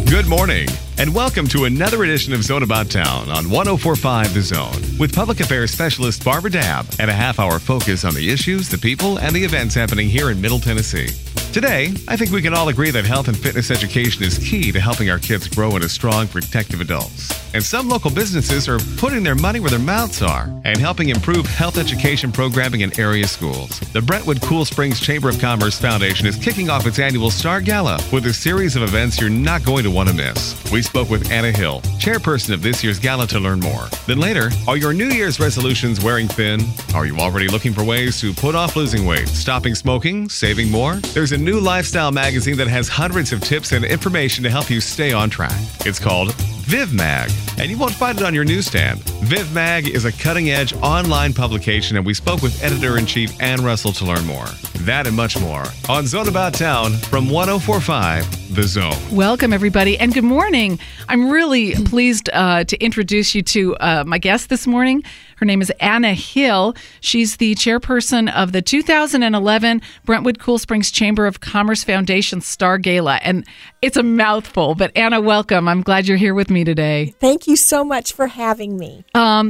Good morning, and welcome to another edition of Zone About Town on 104.5 The Zone, with public affairs specialist Barbara Dabb and a half-hour focus on the issues, the people, and the events happening here in Middle Tennessee. Today, I think we can all agree that health and fitness education is key to helping our kids grow into strong, protective adults. And some local businesses are putting their money where their mouths are and helping improve health education programming in area schools. The Brentwood Cool Springs Chamber of Commerce Foundation is kicking off its annual Star Gala with a series of events you're not going to want to miss. We spoke with Anna Hill, chairperson of this year's gala, to learn more. Then later, are your New Year's resolutions wearing thin? Are you already looking for ways to put off losing weight, stopping smoking, saving more? There's a new lifestyle magazine that has hundreds of tips and information to help you stay on track. It's called Viv Mag, and you won't find it on your newsstand. Viv Mag is a cutting-edge online publication, and we spoke with editor-in-chief Ann Russell to learn more. That and much more on Zone About Town from 104.5 The Zone. Welcome, everybody, and good morning. I'm really pleased to introduce you to my guest this morning. Her name is Anna Hill. She's the chairperson of the 2011 Brentwood Cool Springs Chamber of Commerce Foundation Star Gala. And it's a mouthful, but Anna, welcome. I'm glad you're here with me today. Thank you so much for having me.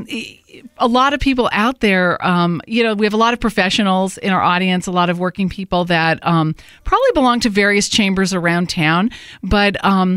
A lot of people out there, we have a lot of professionals in our audience, a lot of working people that probably belong to various chambers around town, but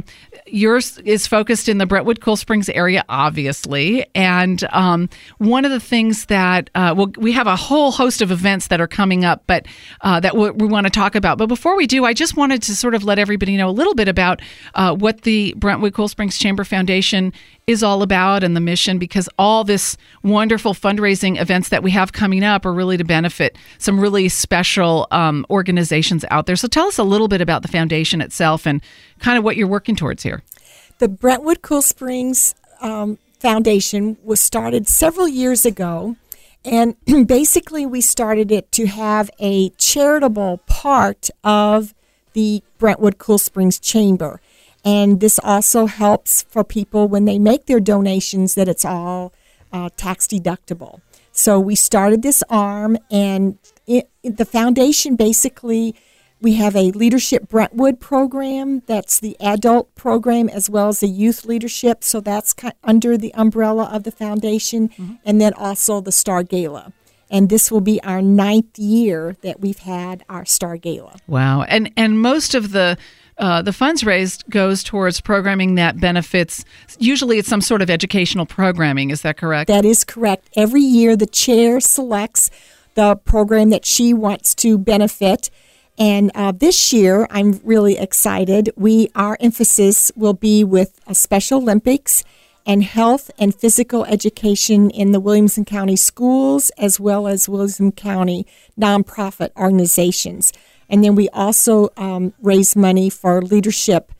yours is focused in the Brentwood Cool Springs area, obviously. And one of the things that, we have a whole host of events that are coming up, but that we want to talk about. But before we do, I just wanted to sort of let everybody know a little bit about what the Brentwood Cool Springs Chamber Foundation is all about and the mission, because all this wonderful fundraising events that we have coming up are really to benefit some really special organizations out there. So tell us a little bit about the foundation itself and kind of what you're working towards here. The Brentwood Cool Springs Foundation was started several years ago, and basically we started it to have a charitable part of the Brentwood Cool Springs Chamber. And this also helps for people when they make their donations that it's all tax deductible. So we started this arm, and the foundation basically, we have a Leadership Brentwood program. That's the adult program as well as the youth leadership. So that's under the umbrella of the foundation, and then also the Star Gala. And this will be our 9th year that we've had our Star Gala. Wow. And most of the funds raised goes towards programming that benefits, usually it's some sort of educational programming. Is that correct? That is correct. Every year the chair selects the program that she wants to benefit. And this year, I'm really excited. Our emphasis will be with Special Olympics and health and physical education in the Williamson County schools, as well as Williamson County nonprofit organizations. And then we also raise money for leadership,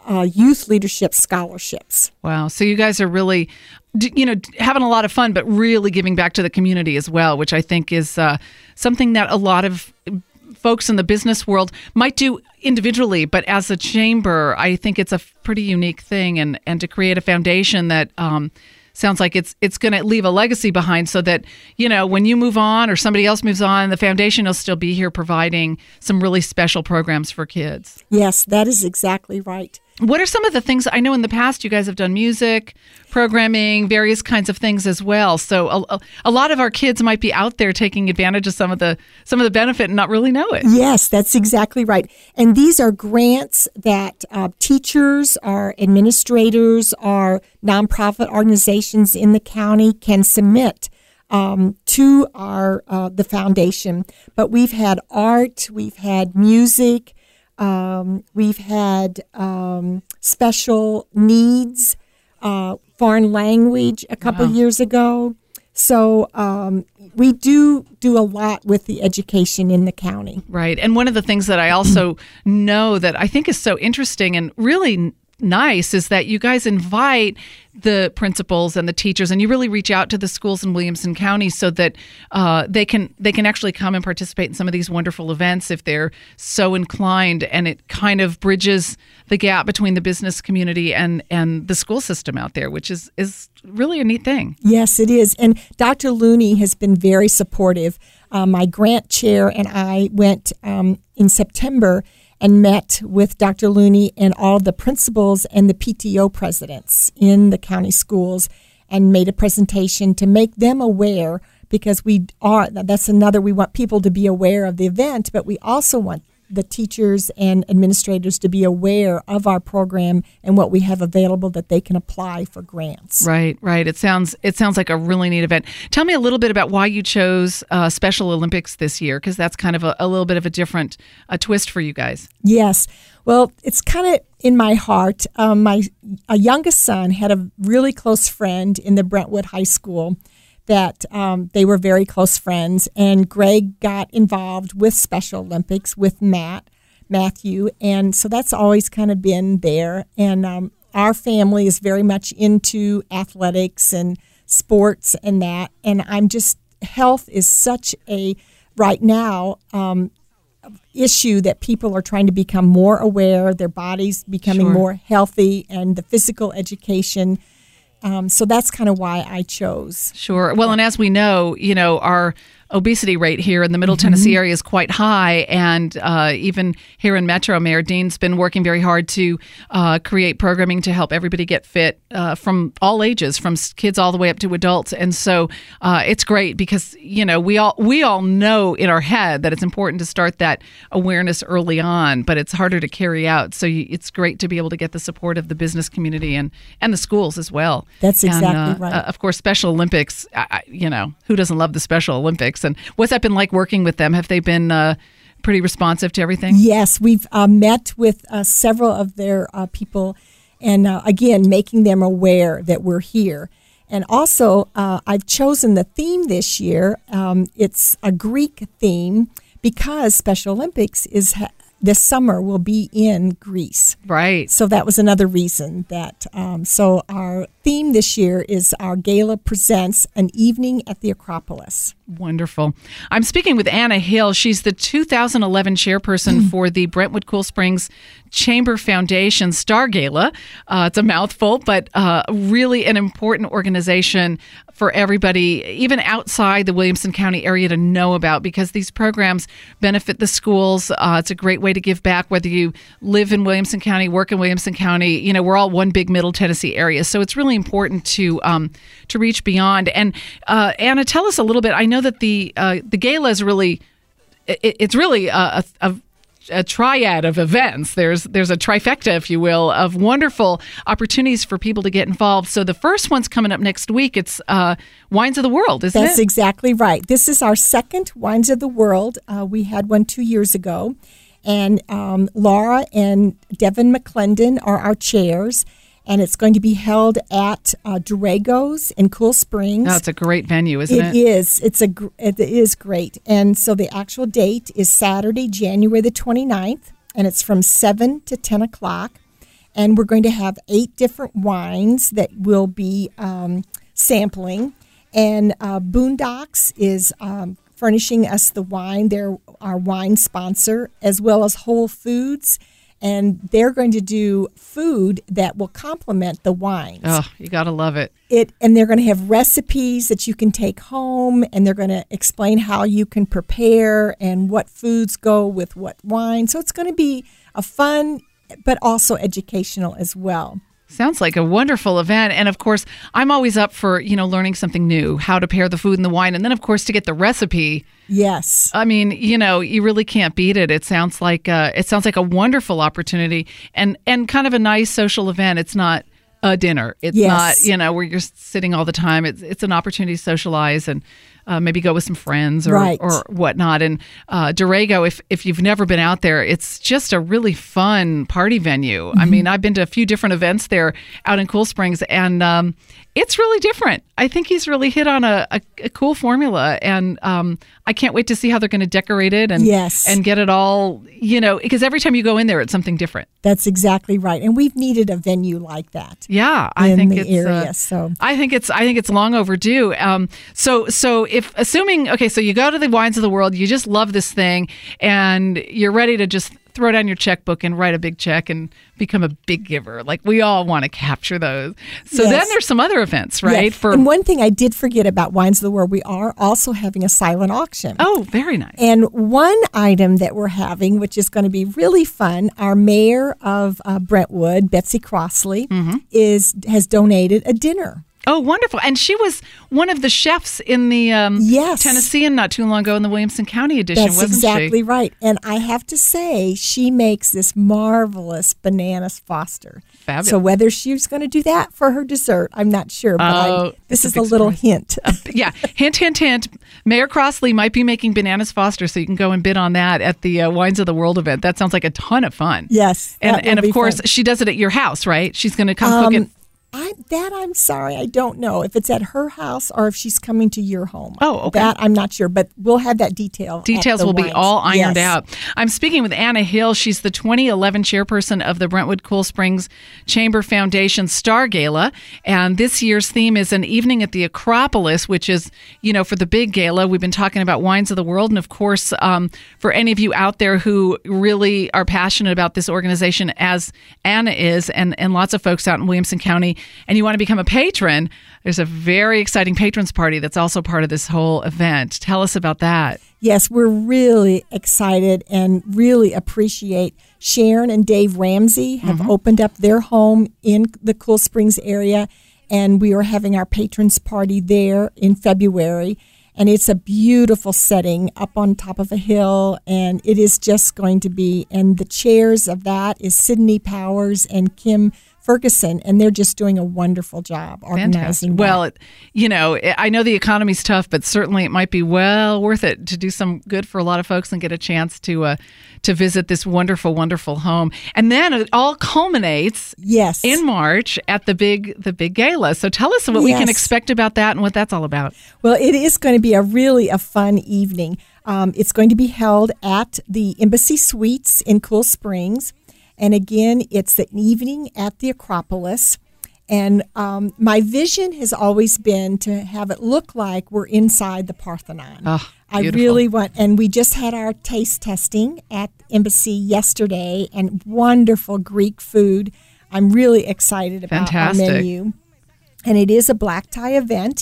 youth leadership scholarships. Wow. So you guys are really, having a lot of fun, but really giving back to the community as well, which I think is something that a lot of folks in the business world might do individually, but as a chamber, I think it's a pretty unique thing. And to create a foundation that sounds like it's going to leave a legacy behind, so that, when you move on or somebody else moves on, the foundation will still be here providing some really special programs for kids. Yes, that is exactly right. What are some of the things? I know in the past you guys have done music, programming, various kinds of things as well. So a lot of our kids might be out there taking advantage of some of the benefit and not really know it. Yes, that's exactly right. And these are grants that teachers or administrators or nonprofit organizations in the county can submit to the foundation. But we've had art, we've had music. We've had special needs, foreign language a couple years ago. So we do a lot with the education in the county. Right. And one of the things that I also know that I think is so interesting and really nice is that you guys invite the principals and the teachers, and you really reach out to the schools in Williamson County so that they can actually come and participate in some of these wonderful events if they're so inclined, and it kind of bridges the gap between the business community and the school system out there, which is really a neat thing. Yes, it is. And Dr. Looney has been very supportive. My grant chair and I went in September, and met with Dr. Looney and all the principals and the PTO presidents in the county schools and made a presentation to make them aware, because we want people to be aware of the event, but we also want the teachers and administrators to be aware of our program and what we have available that they can apply for grants. Right. It sounds like a really neat event. Tell me a little bit about why you chose Special Olympics this year, because that's kind of a little bit of a different twist for you guys. Yes. Well, it's kind of in my heart. My youngest son had a really close friend in the Brentwood High School that they were very close friends, and Greg got involved with Special Olympics with Matthew, and so that's always kind of been there. And our family is very much into athletics and sports and that, and health is such a, right now, issue that people are trying to become more aware, their bodies becoming more healthy, and the physical education. So that's kind of why I chose. Sure. Well, and as we know, our obesity rate here in the Middle Tennessee area is quite high, and even here in Metro, Mayor Dean's been working very hard to create programming to help everybody get fit from all ages, from kids all the way up to adults. And so it's great because we all know in our head that it's important to start that awareness early on, but it's harder to carry out. So it's great to be able to get the support of the business community and the schools as well. That's exactly right. Of course, Special Olympics. Who doesn't love the Special Olympics? And what's that been like working with them? Have they been pretty responsive to everything? Yes, we've met with several of their people, and again, making them aware that we're here. And also, I've chosen the theme this year. It's a Greek theme because Special Olympics this summer will be in Greece. Right. So that was another reason that, so our theme this year is our gala presents An Evening at the Acropolis. Wonderful. I'm speaking with Anna Hill. She's the 2011 chairperson for the Brentwood Cool Springs Chamber Foundation Star Gala. It's a mouthful, but really an important organization for everybody, even outside the Williamson County area, to know about, because these programs benefit the schools. It's a great way to give back, whether you live in Williamson County, work in Williamson County. We're all one big Middle Tennessee area, so it's really important to reach beyond. And Anna, tell us a little bit. I know that the gala is really a triad of events. There's a trifecta, if you will, of wonderful opportunities for people to get involved. So the first one's coming up next week. It's Wines of the World, isn't it? That's exactly right. This is our second Wines of the World. We had one 2 years ago, and Laura and Devin McClendon are our chairs. And it's going to be held at Durago's in Cool Springs. Oh, it's a great venue, isn't it? It is. It is great. And so the actual date is Saturday, January the 29th, and it's from 7 to 10 o'clock. And we're going to have 8 different wines that we'll be sampling. And Boondocks is furnishing us the wine. They're our wine sponsor, as well as Whole Foods. And they're going to do food that will complement the wines. Oh, you got to love it. And they're going to have recipes that you can take home, and they're going to explain how you can prepare and what foods go with what wine. So it's going to be a fun, but also educational as well. Sounds like a wonderful event. And of course, I'm always up for, learning something new, how to pair the food and the wine. And then, of course, to get the recipe. Yes. I mean, you really can't beat it. It sounds like a wonderful opportunity and kind of a nice social event. It's not a dinner. It's not, where you're sitting all the time. It's an opportunity to socialize and maybe go with some friends or whatnot. And Durago, if you've never been out there, it's just a really fun party venue. Mm-hmm. I mean, I've been to a few different events there out in Cool Springs, and it's really different. I think he's really hit on a cool formula, and I can't wait to see how they're going to decorate it and get it all, because every time you go in there, it's something different. That's exactly right. And we've needed a venue like that. Yeah, I think it's long overdue. So if assuming, okay, so you go to the Wines of the World, you just love this thing, and you're ready to just throw down your checkbook and write a big check and become a big giver. Like, we all want to capture those. So Yes. then there's some other events, right? Yeah. And one thing I did forget about Wines of the World, we are also having a silent auction. Oh, very nice. And one item that we're having, which is going to be really fun, our mayor of Brentwood, Betsy Crossley, has donated a dinner. Oh, wonderful. And she was one of the chefs in the Yes. Tennessean not too long ago in the Williamson County edition, That's wasn't exactly she? right. And I have to say, she makes this marvelous bananas Foster. Fabulous. So whether she's going to do that for her dessert, I'm not sure. But this it's is a a big little surprise. hint. Yeah. Hint, hint, hint. Mayor Crossley might be making bananas Foster, so you can go and bid on that at the Wines of the World event. That sounds like a ton of fun. Yes. that And will be of course, fun. she does it at your house, right? She's going to come cook it. I'm sorry. I don't know if it's at her house or if she's coming to your home. Oh, okay. That I'm not sure, but we'll have that detail. Details at the will be wines. all ironed Yes. out. I'm speaking with Anna Hill. She's the 2011 chairperson of the Brentwood Cool Springs Chamber Foundation Star Gala. And this year's theme is an evening at the Acropolis, which is, for the big gala. We've been talking about Wines of the World. And of course, for any of you out there who really are passionate about this organization, as Anna is, and lots of folks out in Williamson County, and you want to become a patron, there's a very exciting patrons party that's also part of this whole event. Tell us about that. Yes, we're really excited and really appreciate Sharon and Dave Ramsey have opened up their home in the Cool Springs area, and we are having our patrons party there in February. And it's a beautiful setting up on top of a hill, and it is just going to be, and the chairs of that is Sydney Powers and Kim Ferguson, and they're just doing a wonderful job organizing Fantastic. Well, I know the economy's tough, but certainly it might be well worth it to do some good for a lot of folks and get a chance to visit this wonderful, wonderful home. And then it all culminates Yes. in March at the big gala. So tell us what we can Yes. expect about that and what that's all about. Well, it is going to be a fun evening. It's going to be held at the Embassy Suites in Cool Springs. And again, it's an evening at the Acropolis. And my vision has always been to have it look like we're inside the Parthenon. Oh, I beautiful. really want, and we just had our taste testing at Embassy yesterday, and wonderful Greek food. I'm really excited about Fantastic. our menu. And it is a black tie event.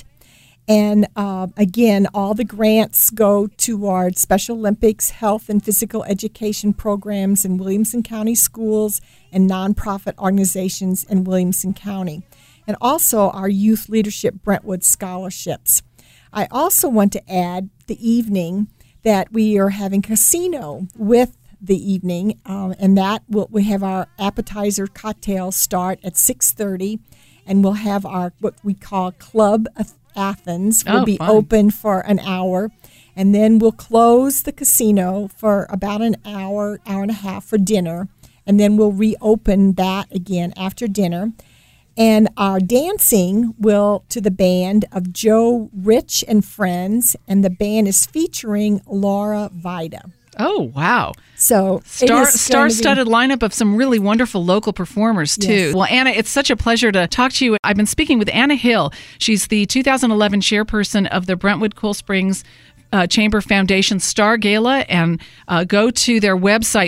And again, all the grants go toward Special Olympics, health and physical education programs in Williamson County schools and nonprofit organizations in Williamson County. And also our Youth Leadership Brentwood scholarships. I also want to add the evening that we are having casino with the evening, and that we have our appetizer cocktails start at 6:30, and we'll have our what we call Club Athens will be fun. open for an hour, and then we'll close the casino for about an hour and a half for dinner, and then we'll reopen that again after dinner. And our dancing will to the band of Joe Rich and Friends, and the band is featuring Laura Vida. Oh, wow. So it is going to be- Star-studded lineup of some really wonderful local performers, too. Yes. Well, Anna, it's such a pleasure to talk to you. I've been speaking with Anna Hill. She's the 2011 chairperson of the Brentwood Cool Springs Chamber Foundation Star Gala, and go to their website,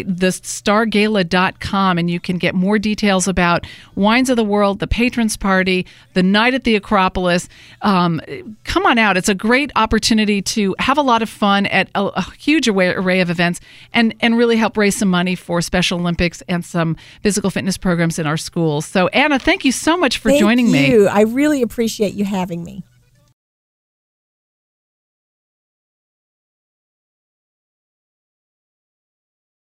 thestargala.com, and you can get more details about Wines of the World, the Patrons Party, the night at the Acropolis. Come on out. It's a great opportunity to have a lot of fun at a huge array of events and really help raise some money for Special Olympics and some physical fitness programs in our schools. So, Anna, thank you so much for joining me. Thank you. I really appreciate you having me.